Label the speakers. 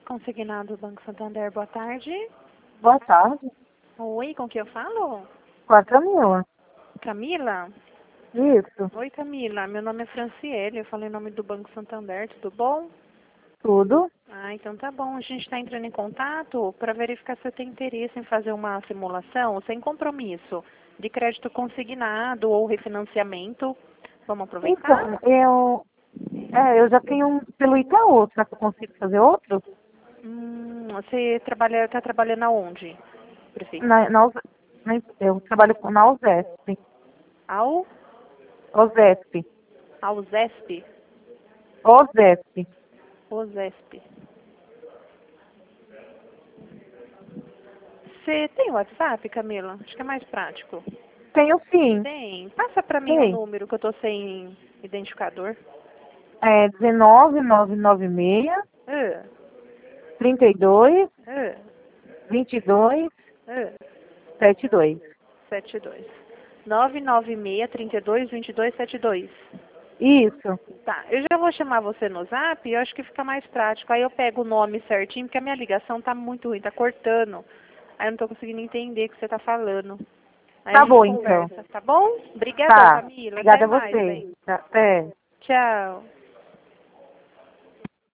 Speaker 1: consignado do Banco Santander, boa tarde.
Speaker 2: Boa tarde.
Speaker 1: Oi, com quem eu falo?
Speaker 2: Com a Camila.
Speaker 1: Camila?
Speaker 2: Isso.
Speaker 1: Oi, Camila. Meu nome é Franciele, eu falo em nome do Banco Santander, tudo bom?
Speaker 2: Tudo.
Speaker 1: Ah, então tá bom. A gente está entrando em contato para verificar se você tem interesse em fazer uma simulação sem compromisso de crédito consignado ou refinanciamento. Vamos aproveitar?
Speaker 2: Então, eu já tenho um pelo Itaú. Será que eu consigo fazer outro?
Speaker 1: Você está trabalhando aonde, prefeito?
Speaker 2: Eu trabalho na USESP.
Speaker 1: Ao
Speaker 2: OSESP.
Speaker 1: ZESP?
Speaker 2: OSESP.
Speaker 1: OZESP. Você tem WhatsApp, Camila? Acho que é mais prático.
Speaker 2: Tenho sim.
Speaker 1: Tem. Passa para mim o
Speaker 2: Tem.
Speaker 1: número que eu tô sem identificador.
Speaker 2: É 19996
Speaker 1: Ah,
Speaker 2: 32
Speaker 1: ah,
Speaker 2: 22
Speaker 1: ah.
Speaker 2: 72.
Speaker 1: 72. 996-32-22-72.
Speaker 2: Isso.
Speaker 1: Tá, eu já vou chamar você no Zap e eu acho que fica mais prático. Aí eu pego o nome certinho, porque a minha ligação tá muito ruim, tá cortando. Aí eu não tô conseguindo entender o que você tá falando. Aí a
Speaker 2: Tá
Speaker 1: gente
Speaker 2: bom, então.
Speaker 1: conversa, tá bom? Obrigadão,
Speaker 2: Tá.
Speaker 1: Camila. Até
Speaker 2: Obrigada a
Speaker 1: mais,
Speaker 2: você.
Speaker 1: hein?
Speaker 2: Tá. Até.
Speaker 1: Tchau.